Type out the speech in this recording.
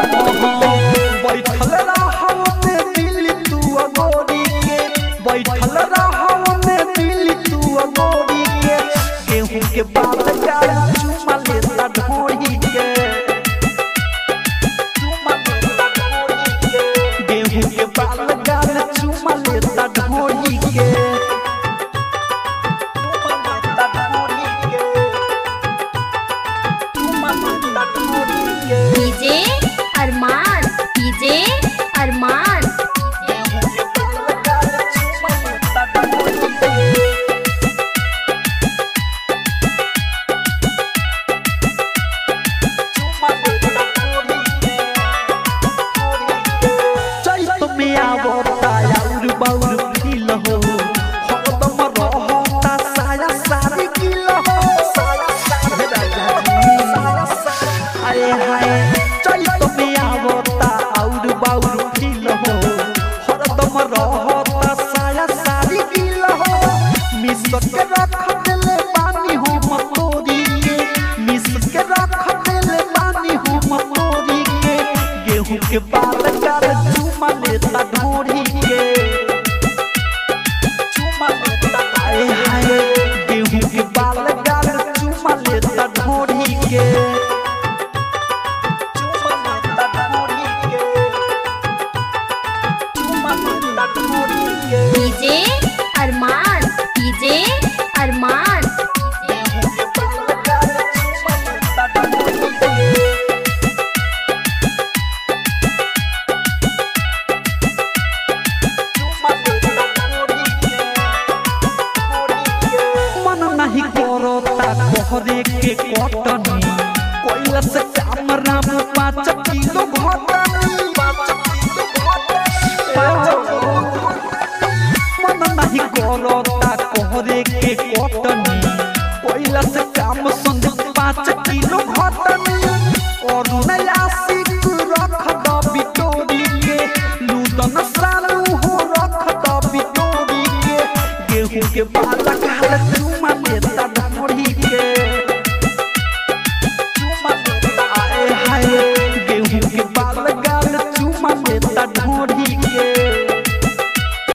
बैठल रहने दिल तू अगोरी के बैठल रहने दिल तू अगोरी के गेहूं के बाल गाल चुमा लेता ढोरी के गेहूं के बाल गाल चुमा लेता ढोरी के डीजे अरमान डीजे अरमान के बाल गाल चुमा लेता ढोरी